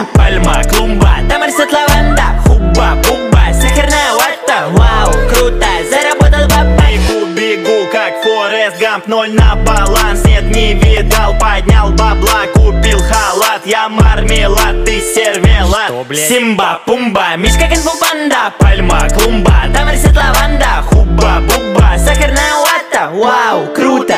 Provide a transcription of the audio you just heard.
пальма, клумба, там растет лаванда. Хуба, буба, сахарная вата. Вау, круто, заработал баба. Бегу, как Форест Гамп, 0 на баланс. Нет, не видал, поднял бабла, купил халат. Я мармелад, ты сервелат. Симба, пумба, мишка кунг-фу панда. Пальма, клумба, там растет лаванда. Хуба, буба, сахарная вата. Вау, круто.